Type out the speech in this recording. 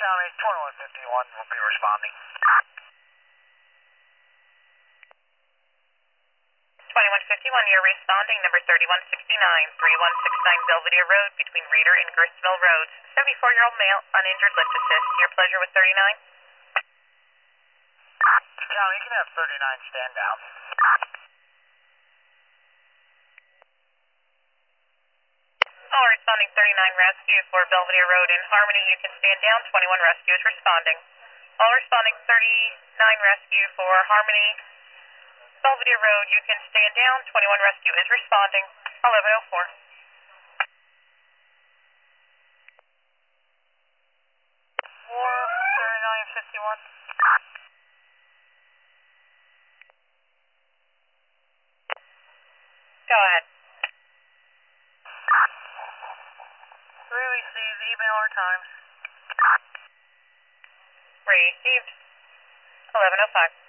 County 2151 will be responding. 2151, you're responding, number 3169, 3169 Belvedere Road between Reeder and Gristmill Roads. 74-year-old male, uninjured, lift assist. Your pleasure with 39? County, you can have 39 stand down. All responding 39 rescue for Belvedere Road in Harmony, you can stand down. 21 rescue is responding. All responding 39 rescue for Harmony, Belvedere Road, you can stand down. 21 rescue is responding. 1104. 3951. Go ahead. We received email or times. Received. 1105.